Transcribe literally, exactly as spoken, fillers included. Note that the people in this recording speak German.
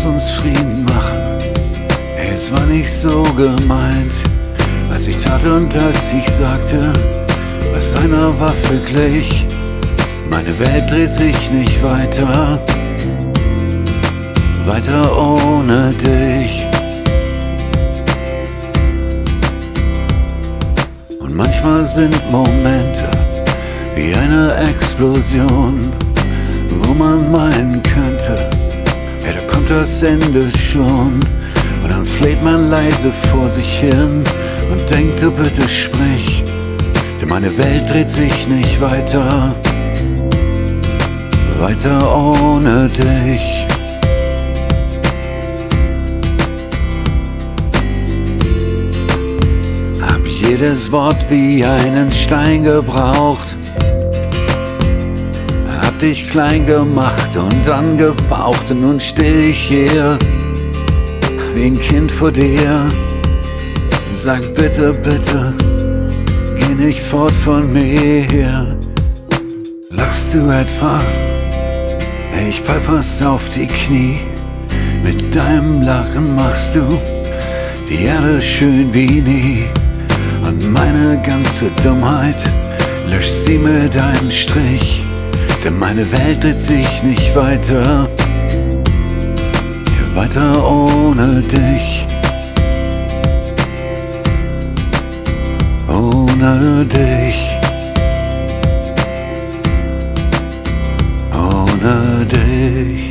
uns Frieden machen. Es war nicht so gemeint, als ich tat und als ich sagte, was einer Waffe glich. Meine Welt dreht sich nicht weiter, weiter ohne dich. Und manchmal sind Momente wie eine Explosion, wo man meinen könnte, ja, da kommt das Ende schon. Und dann fleht man leise vor sich hin und denkt, du bitte sprich, denn meine Welt dreht sich nicht weiter, weiter ohne dich. Hab jedes Wort wie einen Stein gebraucht, hab dich klein gemacht und angefaucht, und nun steh ich hier wie ein Kind vor dir und sag bitte, bitte, geh nicht fort von mir. Lachst du etwa? Ich fall fast auf die Knie. Mit deinem Lachen machst du die Erde schön wie nie, und meine ganze Dummheit löscht sie mit einem Strich. Denn meine Welt dreht sich nicht weiter, weiter ohne dich, ohne dich, ohne dich.